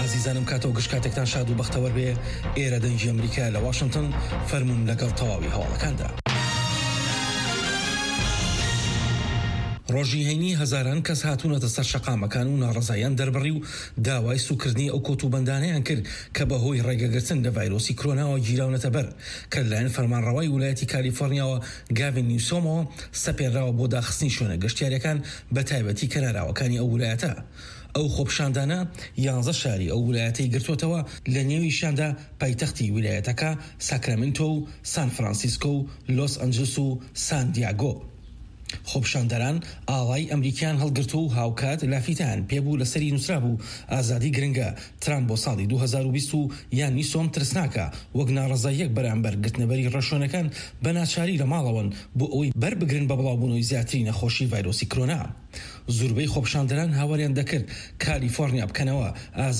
ئازیزانم کاتەوە گشت کاتێکتان شاد و بەختەوەر بێ. ئێرە دەنگی ئەمریکا لە واشنگتن فەرمون لەگەڵ تەواوی هەواڵەکاندا. ڕۆژی هەینی هەزاران کەس هاتوونەتە سەر شەقامەکان و ناڕەزاییان دەربڕی و داوای سوکردنی ئەو کۆتوبەندانەیان کرد کە بەهۆی ڕێگەگرتن لە ڤایرۆسی کۆرۆناوە گیراونەتە بەر، کە لەلایەن فەرمانڕەوای ویلایەتی کالیفۆرنیاوە گاڤین نیوسۆمەوە سەپێنراوە بۆ داخستنی شوێنە گەشتیاریەکان بە تایبەتی کەناراوەکانی ئەو ویلایەتە. ئەو خۆپشاندانە 11 شاری ئەو ویلایەتەی گرتوۆتەوە، لە نێویشاندا پایتەختی ویلایەتەکە ساکرامنتۆ و سان فرانسیسکۆ و لۆس ئەنجلس و سان دیاگۆ. خۆپشاندەران ئاڵای ئەمریکیان هەڵگرتو و هاوکات لافیتان پێبوو لەسەری نووسرا بوو ئازادی گرنگە، ترامپ بۆ ساڵی 2020 و یان نیسۆم ترسناکە وەک ناڕەزاییەک بەرامبەر گرتنەبەری ڕەشۆنەکان بە ناچاری لە ماڵەوەن بۆ ئەوەی بەربگرن بە بڵاوبوونەوەی زیاتری نەخۆشی ڤایرۆسی کۆرۆنا. زۆربەی خۆپشاندەران هاوەریان دەکرد کالیفۆرنیا بکەنەوە،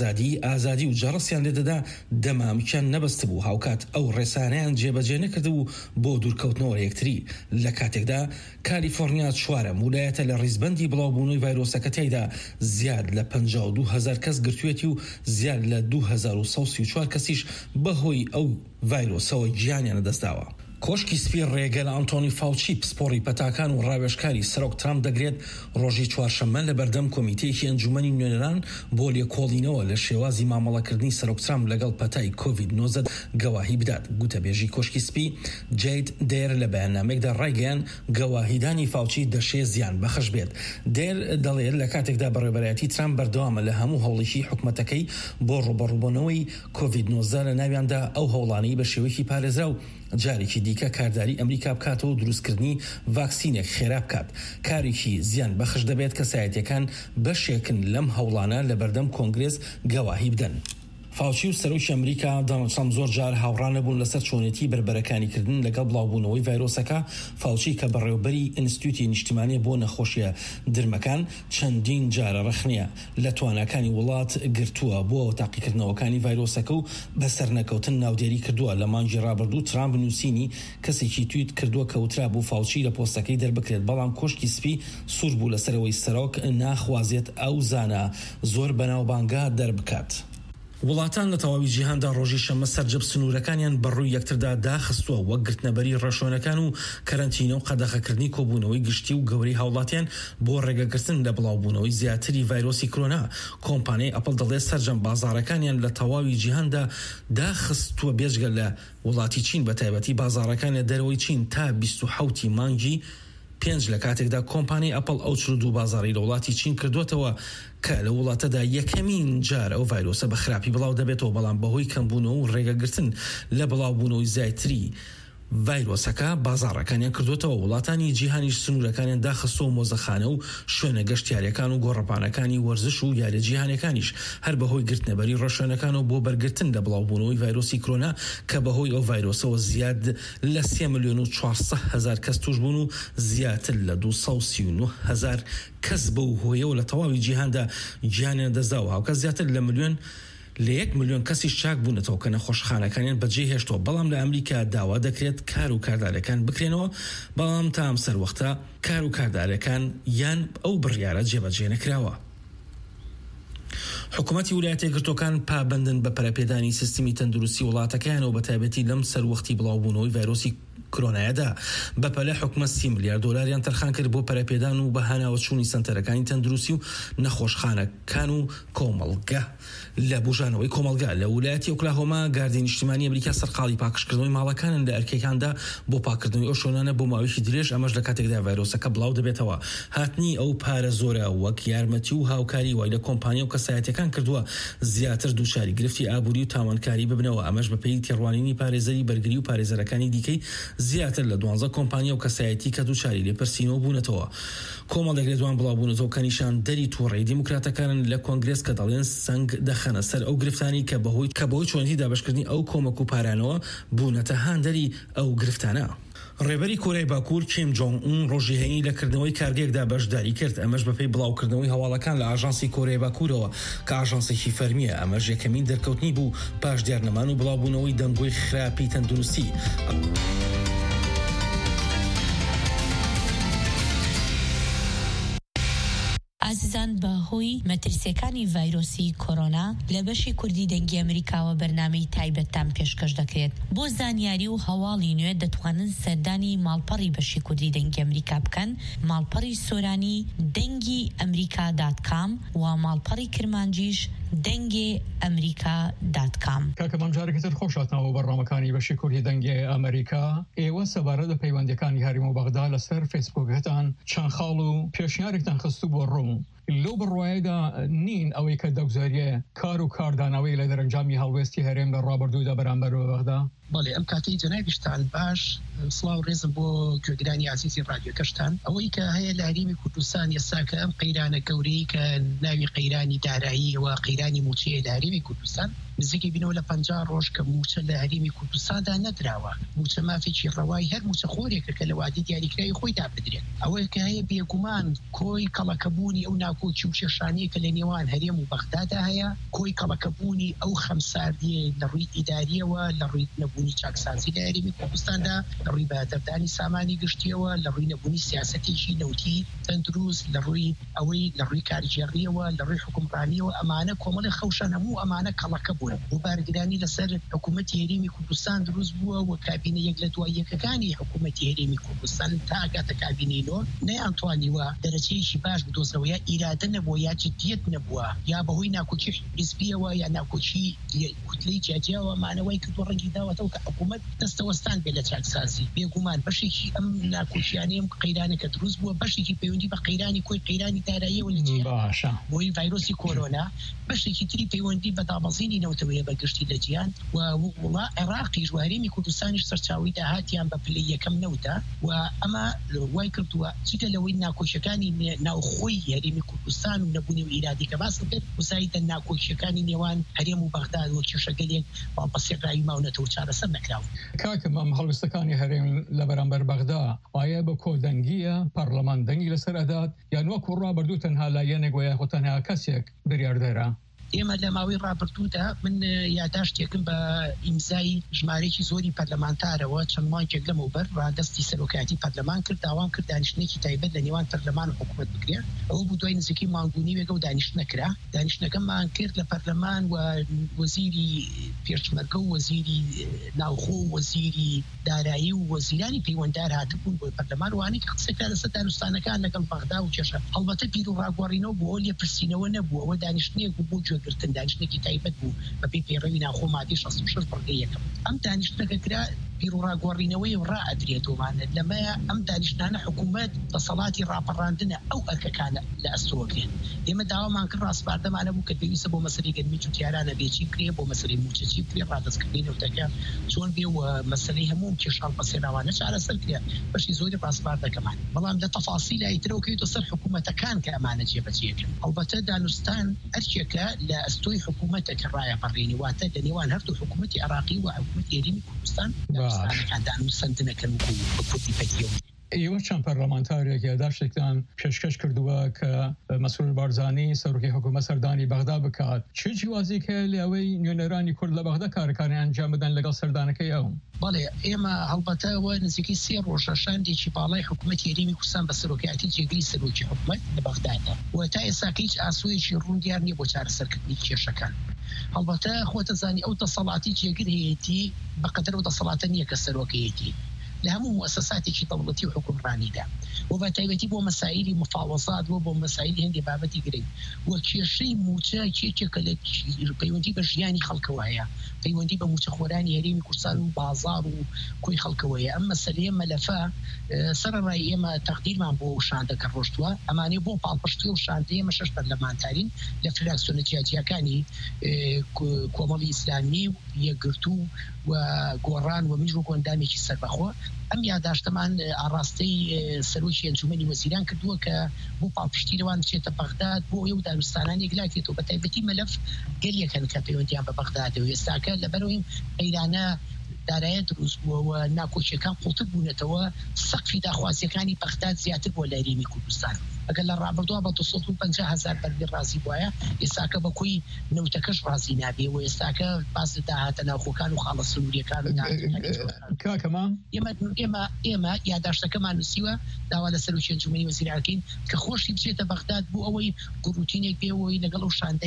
ئازادی و جەڕەسیان لێدەدا دەمامکیان نەبەست بوو، هاوکات ئەو ڕێسانیان جێبەجێ نەکرد و بۆ دوورکەوتنەوە یەکتری. لە کاتێکدا کالیفۆرنیا چوارەم ویلایەتە لە ڕیزبەندی بڵاوبوونەوەی ڤایرۆسەکە تێیدا زیاد لە 52,000 کەس گرتوێتی و زیاد لە 2134 کەسیش بەهۆی ئەو ڤایرۆسەوە گیانیان دەستداوە. کۆشکی سپی ڕێگە لە ئەنتۆنی فاوچی پسپۆڕی پەتاکان و ڕاوێژکاری سەرۆک ترامپ دەگرێت ڕۆژی چوارشەممە لە بەردەم کۆمیتەیەکی ئەنجومەنی نوێنەران بۆ لێکۆڵینەوە لە شێوازی مامەڵەکردنی سەرۆک ترامپ لەگەڵ پەتای کۆڤید-19 گەواهی بدات. گوتەبێژی کۆشکی سپی جید دێر لە بەیاننامێکدا ڕایگەیان گەواهیدانی فاوچی دەشێ زیان بەخش بێت. دێر دەڵێت لە کاتێکدا بەڕێبەرایەتی ترامپ بەردەوامە لە هەموو هەوڵێکی حکومەتەکەی بۆ ڕوبەڕووبوونەوەی کۆڤید-19 لە ناویاندا ئەو هەوڵانەی بە شێوەیەکی پارێزرا و جارێکی دیکە کارداری ئەمریکا بکاتەوە دروستکردنی ڤاکسینێک خێرا بکات. کارێکی زیان بەخش دەبێت کە سایەتەکان بەشێکن لەم هەوڵانە لە بەردەم کۆنگرێس گەواهی بدەن. فاوچی و سەرۆکی ئەمریکا دۆناڵد ترامپ زۆر جار هاوڕان نەبوون لەسەر چۆنێتی بربەرەکانیکردن لەگەڵ بڵاوبوونەوەی ڤایرۆسەکە. فاوچی کە بەڕێوەبەری ئینستیتوتی نیشتیمانی بۆ نەخۆشیە درمەکان چەندین جارە ڕەخنیە لە تواناکانی وڵات گرتووە بۆ تاقیکردنەوەکانی ڤایرۆسەکە و بەسەر نەکەوتن ناودێری کردووە. لە مانگی ڕابردوو ترامپ نووسینی کەسێکی تویت کردووە کەوترا بوو فاوچی لە پۆستەکەی دەربکرێت، بەڵام کۆشکی سپی سوور بوو لەسەرەوەی سەرۆک ناخوازێت ئەو زانە زۆر بەناوبانگا دەربکات. وڵاتان لە تەواوی جیهاندا ڕۆژی شەممە سەرجەب سنوورەکانیان بەڕووی یەکتردا داخستووە وەک گرتنەبەری ڕەشۆنەکان و کەرەنتینە و قەدەغەکردنی کۆبوونەوەی گشتی و گەورەی هاوڵاتیان بۆ ڕێگەگرتن لە بڵاوبوونەوەی زیاتری ڤایرۆسی کۆرۆنا. کۆمپانیای ئەپڵ دەڵێت سەرجەم بازاڕەکانیان لە تەواوی جیهاندا داخستووە بێجگە لە وڵاتی چین، بە تایبەتی بازاڕەکانی دەرەوەی چین تا 27 مانگی 5 لە کاتێکدا کۆمپانیای ئەپڵ ئەو 42 بازاڕی لە وڵاتی چین کردوێتەوە کە لە وڵاتەدا یەکەمین جار ئەو ڤایرۆسە بە خراپی بڵاو دەبێتەوە، بەڵام بەهۆی کەمبوونەوە و ڕێگەگرتن لە بڵاوبوونەوەی زیاتری ڤایرۆسەکە بازاڕەکانیان کردوێتەوە. وڵاتانی جیهانیش سنوورەکانیان داخستەوە مۆزەخانە و شوێنە گەشتیاریەکان و گۆڕەپانەکانی وەرزش و یاریە جیهانەکانیش هەر بەهۆی گرتنەبەری ڕەشۆنەکانەوە بۆ بەرگرتن لە بڵاوبوونەوەی ڤایرۆسی کۆرۆنا کە بەهۆی ئەو ڤایرۆسەوە زیاد لە 3,400,000 کەس توش بوون و زیاتر لە 239,000 کەس بەو هۆیەوە لە تەواوی جیهاندا گیانیان دەستداوە. هاوکە زیاتر لە 1,000,000 کەسی شاک بوونەتەوە کە نەخۆشخانەکانیان بەجێ هێشتەوە. بەڵام لە ئەمریکا داوا دەکرێت کار و کاردارەکان بکرێنەوە، بەڵام تا ئەم سەروەختە کار و کاردارەکان یان ئەو بڕیارە جێبەجێ نەکراوە. حکوومەتی ویلایەتە یەکگرتووەکان پابەندن بە پەرەپێدانی سیستمی تەندروستی وڵاتەکەیانەوە بە تایبەتی لەم سەروەختی بڵاوبوونەوەی ڤایرۆسی کۆرۆنایەدا. بەپەلە حکوومەت 30 ملیار دۆلاریان تەرخان کرد بۆ پەرەپێدان و بەهاناوە چوونی سنتەرەکانی تەندروستی و نەخۆشخانەکان و کۆمەڵگە. لە بژانەوەی کۆمەڵگا لە ویلایەتی ئۆکلاهۆما گاردی نیشتیمانی ئەمریکا سەرقاڵی پاکشکردنەوەی ماڵەکانن لە ئەرکەکاندا بۆ پاکردنەوەی ئەو شوێنانە بۆ ماوەیەکی درێژ، ئەمەش لە کاتێکدا ڤایرۆسەکە بڵاو دەبێتەوە. هاتنی ئەو پارە زۆرە وەک یارمەتی و هاوکاری وای لە کۆمپانیا و کەسایەتەکان کردووە زیاتر دووچاری گرفتی ئابووری و تاوانکاری ببنەوە. ئەمەش بەپێی تێڕوانینی پارێزەری بەرگری و پارێزەرەکانی دیکەی زیاتر لە 12 کۆمپانیا و کەسایەتی کە دووچاری لێپرسینەوە بوونەتەوە. کۆمەڵێک لە دوان بڵاوبوونەوە کە نیشاندەری تووڕێی دیموکراتەکانن لە کۆنگرێس کە دەڵێن سنگ دەخەنە سەر ئەو گرفتانی کە بەهۆی چۆنی دابشکردنی ئەو کۆمەک و پارانەوە بوونەتە هاندەری ئەو گرفتانە. ڕێبەری کۆرەی باکوور کیم جۆنگ ئون ڕۆژی هەینی لە کردنەوەی کارگەیەکدا بەشداری کرد، ئەمەش بەپێی بڵاوکردنەوەی هەواڵەکان لە ئاژانسی کۆرەی باکوورەوە کە ئاژانسێکی فەرمیە. ئەمەش یەکەمین دەرکەوتنی بوو پاش دیارنەمان و بڵاوبوونەوەی دەنگۆی خراپی تەندروستی. عزیزان بەهۆی ڕێگری مەترسیەکانی ڤایرۆسی کۆرۆنا لە بەشی کوردی دەنگی ئەمریکاوە بەرنامەی تایبەتتان پێشکەش دەکرێت. بۆ زانیاری و هەواڵی نوێ دەتوانن سەردانی ماڵپەڕی بەشی کوردی دەنگی ئەمریکا بکەن، ماڵپەڕی سۆرانی دەنگی ئەمریکا.com و ماڵپەڕی کرمانجیش دەنگی ئەمریکا.com. کاکە مامجارێکتر خۆشاتنەوە بەڕامەکانی بەشی کوردی دەنگی ئەمریکا. ئێوە سەبارەت بە پەیوەندیەکانی هەرێم و بەغدا لەسەر فیسبووکتان چەند خاڵ و پێشنیارێکتان خستوو بۆ ڕۆم. لەو بڕواایەدا نین ئەوەی کە دەگوزاریە کار و کاردانەوەی لە دەرەنجامی هەڵوێستی هەرێم لە ڕابردوودا بەرامبەر بە بەغدا. بەڵێ ئەم کاتی جەنابیشتان باش سڵاو ڕێزم بۆ گوێگرانی عزیزی ڕادیۆکەشتان. ئەوەی کە هەیە لە هەرێمی کوردستان ئێستا کە ئەم قەیرانە گەورەی کە ناوی قەیرانی دارایی و قەیرانی موچەیە لە هەرێمی کوردستان نزیکی بینەوە لە 50 ڕۆژ کە موچە لە هەرێمی کوردستاندا نەدراوە. موچە مافێکی ڕەوای هەر موچە خۆرێکە کە لە وادی دیاریکراوی خۆیدا بدرێت. ئەوەی کە هەیە بێگومان کۆی کەڵەکەبوونی ئەو ناکۆچی و کێشانەیە کە لە نێوان هەرێم و بەغدادا هەیە، کۆی کەڵەکەبوونی ئەو خەمساردیە لە ڕووی ئیداریەوە، لە ڕووی نەبوونی چاکسازی لە هەرێمی کوردستاندا، لە ڕووی بەدەردانی سامانی گشتیەوە، لە ڕووی نەبوونی سیاسەتێکی نەوتی تەندروست، لە ڕووی ئەوەی لە ڕووی کارجێڕیەوە، لە ڕووی حکومڕانیەوە. ئەمانە کۆمەڵی خەوشان هەموو ئەمانە کەڵەکە بوون. بۆ بارگرانی لەسەر حکوومەتی هەرێمی کوردستان دروست بووە و کابینە یەک لە دوای یەکەکانی حکوومەتی هەرێمی کوردستان تا ئاگاتە کابینەی نۆ نەیانتوانیوە دەرەجەیەکی باش بدۆزنەوە، یا ئیرادە نەبووە یا جدیەت نەبووە، یا بەهۆی ناکۆچی حیزبیەوە یا ناکۆچی کوتلەی جیاجیاوە مانەوەی کردووە ڕەنگی داوەتەوە کە حکوومەت دەستەوەستان بێت لە چاکسازی. بێگومان بەشێکی ئەم ناکۆچیانەیە قەیرانە کە دروست بووە بەشێکی پەیوەندی بە قەیرانی کۆی قەیرانی داراییەوە لە جیهان بۆی ڤایرۆسی کۆرۆنا، بەشێکی تری پەیوەندی بە دابەزینی نەوتەوەیە بە گشتی لە جیهان و وڵا عێراقیش و هەرێمی کوردستانیش سەرچاوی داهاتیان بە پلەی یەکەم نەوتە و ئەمە وای کردووە چیکە لەوەی ناکۆچیەکانی ناوخۆی هەرێمی کوردستان و نەبوونی و ئیرادی کە باس بێت وزایدە ناکۆچیەکانی نێوان هەرێم و بەغداد و کێشەگەلێک باڵبەسێڕاوی ماونەتەوە چارەسەر نەکراوە. کاکە ئەم هەڵوێستەکانی هەرێم لە بەرامبەر بەغدا ئایا بە کۆدەنگیە پەرلەمان دەنگی لەسەر ئەدات یان وەکو ڕابردوو تەنها لایەنێک وە یاخۆ تەنها کەسێک بریاردەرە؟ ئێمە لە ماوەی ڕابردوودا من یاداشتێکم بە ئیمزای ژمارەیەکی زۆری پەرلەمانتارەوە چەند مانگێک لەمەوبەر ڕادەستی سەرۆکایەتی پەرلەمان کرد، داوام کرد دانیشتنێکی تایبەت لە نێوان پەرلەمان و حکوومەت بکرێت. ئەوە بوو دوای نزیکی مانگونی وێگە و دانیشت نەکرا. دانیشتەکەمان کرد لە پەرلەمان و وەزیری پێشمەرگە و وەزیری ناوخۆ و وەزیری دارایی و وەزیرانی پەیوەنددار هاتبوون بۆ پەرلەمان وانەی کە قسەکرا لەسەر دانوستانەکان لەگەڵ بەغدا و کێشە. هەڵبەتە بیر و ڕاگوڕینەوە بۆ ئەو لێپرسینەوە نەبووە، ئەوە دانیشتنێک بوو بۆ گرتن دانیشتێکی تایبەت بوو بە پێڕەوی ناوخۆ مادی 66 بڕگەی یەکەم. ئەم دانیشتەکە کرا بیر و ڕاگۆڕینەوەی و ڕائەدرێتەوەمانە لەمەیە ئەم دانیشتانە حکوومەت دەسەڵاتی ڕاپەڕاندنە ئەو ئەرکەکانە لە ئەستۆکرێن. ئێمە داوامان کرد ڕاستپاردەمانە بوو کە پێویستە بۆ مەسەلەی گەرمی جوتیارانە بێچی کرێ، بۆ مەسەلەی موچەچی کرێ، ڕادەستکردنی نەوتەکە چۆن بێ و مەسەلەی هەموو کێشاڵ بەسێناوانە چارەسەر کرێ. بەشی زۆری ڕاستپاردەکەمان بەڵام لە تەفاسیلای ترەوە کەوێتە سەر حکوومەتەکان کە ئەمانە جێبەجێکن. هەڵبەتە دانوستان ئەرکێکە لە ئەستۆی حکوومەتە کە ڕایەپەڕێنی واتە لە نێوان هەردوو حکوومەتی عێراقی و حکوومەتی هەرێمی کوردستان سندنەکەن و کوردی پەکیەوە. ئێوە چەند پەرلەمانتارێک یاداشتێکتان پێشکەش کردووە کە مەسئول بارزانی سەرۆکی حکوومەت سەردانی بەغدا بکات، چه جیوازێک هەیە لەوەی نوێنەرانی کورد لە بەغدا کارەکانی ئەنجام بدەن لەگەڵ سەردانەکەی ئەو؟ بەڵێ ئێمە هەڵبەتەوە نزیکی 3 ڕۆژە شاندێکی باڵای حکوومەتی هەرێمی کوردستان بە سەرۆکایەتی جێگری سەرۆکی حکوومەت لە بەغدادا و تا ئێستا هیچ ئاسوویەکی ڕوون دیار نییە بۆ چارەسەرکردنی کێشەکان. هەڵبەتە خۆتە زانی ئەو دەسەڵاتی جێگر هەیەتی بەقەدر و دەسەڵاتە نییە کە سەرۆکەیەتی لە هەموو مؤسساتێکی دەوڵەتی و حکومڕانیدا و بە تایبەتی بۆ مەسائلی مفاوەزات و بۆ مەسائلی هەندێک بابەتی گرنگ و کێشەی موچە کێکێکە لە پەیوەندی بە ژیانی خەڵکەوە هەیە، پەیوەندی بە موچەخۆرانی هەرێمی کوردستان و بازاڕ و کۆی خەڵکەوەیە. ئەم مەسەلەیە مەلەفە سەرڕای ئێمە تەقدیرمان بۆ شاندەکە ڕۆشتووە، ئەمانەی بۆ پاڵپشتی و شاندەیە ئێمە 6 پەرلەمانتارین لە فراکسیۆنە جیاجیەکانی کۆمەڵی ئیسلامی و یەکگرتوو و گۆڕان و میژ و گۆندامێکی سەربەخۆ. ئەم یاداشتەمان ئاڕاستەی سەرۆکی ئەنجومەنی وەزیران کردووە کە بۆ پاڵپشتیرەوان بچێتە بەغداد بۆ ئێو دانوستانانی گلاکێتەوە بە تایبەتی مەلەف گەلیەکەن کە پەیوەندیان بە بەغدادەوە ئێستاکە لەبەرەوەی قەیرانە دارایە دروست بووە و ناکۆچیەکان قوڵتر بوونەتەوە سەقفی داخوازیەکانی بەغداد زیاتر بۆ لە هەرێمی کوردستان. ئەگەر لە ڕابردووە بە 250,000 بەرمیل ڕازی بواە ئێستاکە بەکوی نەوتەکەش ڕازی نابێ و ئێستاکە باس داهاتە ناوخۆکان و خاڵە سنووریەکان کاکەمە ئێمە یادداشتەکەمان نووسیوە داوا لە سەر و چێنجومەنی وەزیرعاکەین کە خۆشی بچێتە بەغداد بوو ئەوەی گروتینێک بێەوەی لەگەڵ و شاندە